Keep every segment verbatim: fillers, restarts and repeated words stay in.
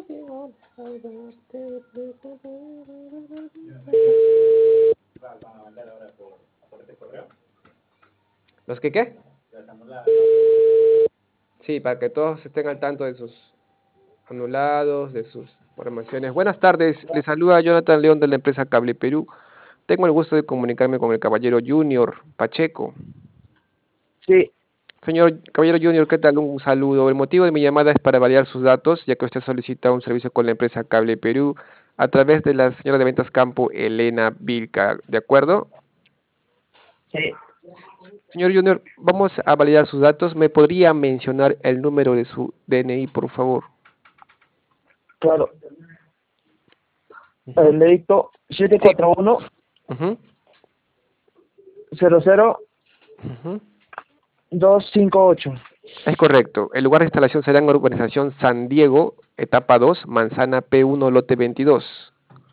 ¿Los que qué? Sí, para que todos estén al tanto de sus anulados, de sus programaciones. Buenas tardes, les saluda Jonathan León de la empresa Cable Perú. Tengo el gusto de comunicarme con el caballero Junior Pacheco. Sí, Señor caballero Junior, ¿qué tal? Un saludo. El motivo de mi llamada es para validar sus datos, ya que usted solicita un servicio con la empresa Cable Perú a través de la señora de ventas campo Elena Vilca, ¿de acuerdo? sí, Señor Junior, vamos a validar sus datos. ¿Me podría mencionar el número de su D N I, por favor? claro. Ujú. El dedicto siete Sí. cuatro uno Ujú, cero cero ujú. dos cinco ocho. Es correcto. El lugar de instalación será en Urbanización San Diego, etapa dos, Manzana P uno, lote veintidós.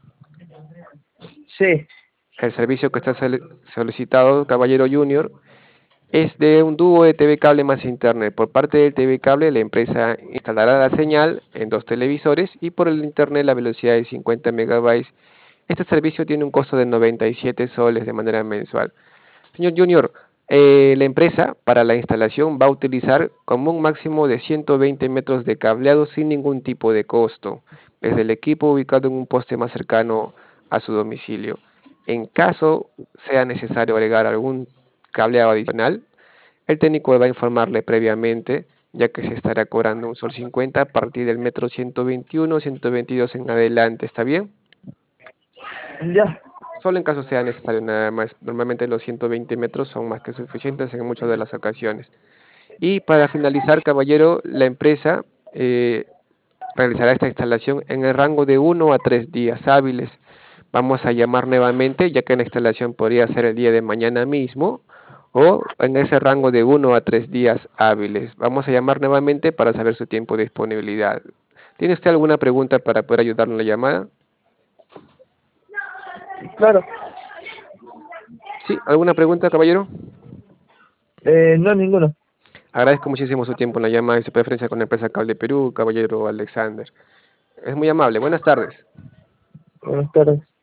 Sí, El servicio que está solicitado, caballero Junior, es de un dúo de T V cable más internet. Por parte del T V cable, la empresa instalará la señal en dos televisores y por el internet la velocidad de cincuenta megabytes. Este servicio tiene un costo de noventa y siete soles de manera mensual. Señor Junior, eh, la empresa para la instalación va a utilizar como un máximo de ciento veinte metros de cableado sin ningún tipo de costo, desde el equipo ubicado en un poste más cercano a su domicilio. En caso sea necesario agregar algún cableado adicional, el técnico va a informarle previamente, ya que se estará cobrando un sol cincuenta a partir del metro ciento veintiuno, ciento veintidós en adelante. ¿Está bien? ya, Solo en caso sea necesario nada más. Normalmente los ciento veinte metros son más que suficientes en muchas de las ocasiones. Y para finalizar, caballero, la empresa eh, realizará esta instalación en el rango de uno a tres días hábiles. Vamos a llamar nuevamente, ya que la instalación podría ser el día de mañana mismo o en ese rango de uno a tres días hábiles. Vamos a llamar nuevamente para saber su tiempo de disponibilidad. ¿Tiene usted alguna pregunta para poder ayudarle en la llamada? claro. Sí, ¿alguna pregunta, caballero? Eh, no, ninguno. Agradezco muchísimo su tiempo en la llamada y su preferencia con la empresa Cable Perú, caballero Alexander. Es muy amable. Buenas tardes. Buenas tardes.